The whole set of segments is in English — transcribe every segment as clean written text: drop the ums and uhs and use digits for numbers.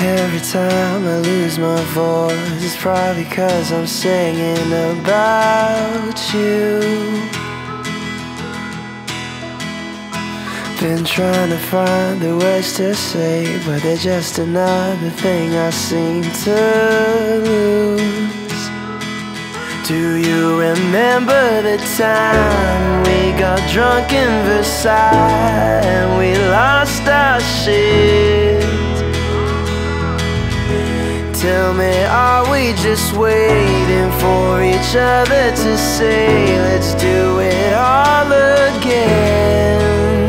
Every time I lose my voice, it's probably 'cause I'm singing about you. Been trying to find the words to say, but they're just another thing I seem to lose. Do you remember the time we got drunk in Versailles and we lost our shit? Tell me, are we just waiting for each other to say, let's do it all again?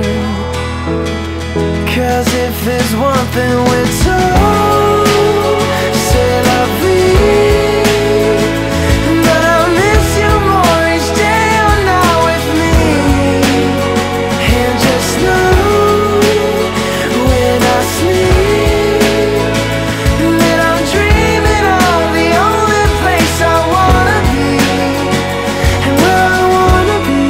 'Cause if there's one thing we're told, c'est la vie. But I miss you more each day you're not with me. And just know when I sleep that I'm dreaming of the only place I wanna be, and where I wanna be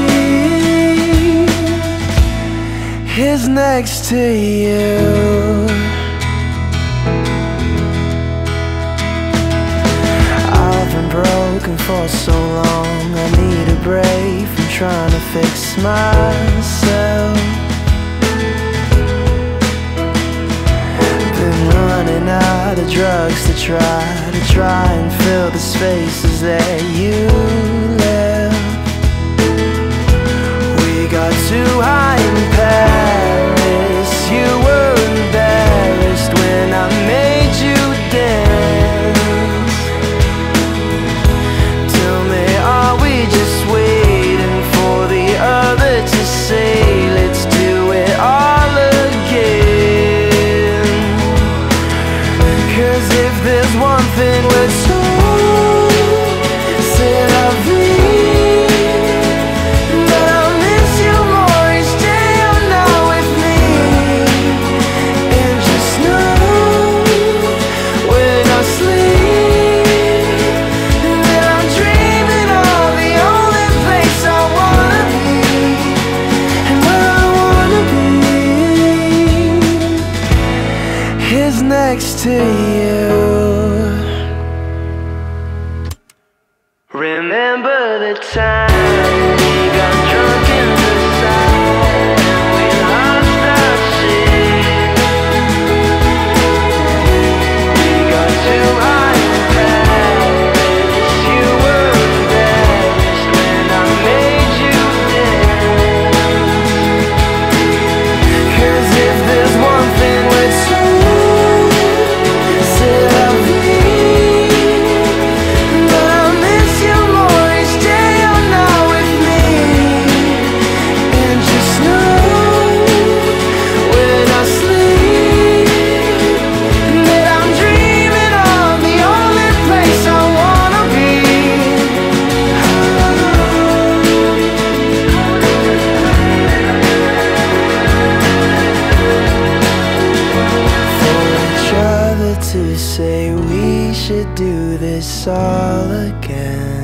is next to you. I've been broken for so long, I need a break from trying to fix myself. Been running out of drugs to try and fill the spaces that you left. We got too high in Paris, you were embarrassed when I made you dance. Tell me, are we just waiting for the other to say, let's do it all again? 'Cause if there's one thing we're told, c'est la vie. But I miss you more each day you're not with me. And just know when I sleep that I'm dreaming of the only place I wanna be, and where I wanna be is next to you. Remember the time we got drunk in Versailles and we lost our shit. We got too high in Paris, you were embarrassed when I made you dance. 'Cause if there's one thing we're told, c'est la vie. But I miss you more each day you're not with me. And just know when I sleep that I'm dreaming of the only place I wanna be. For each other to say we should do this all again.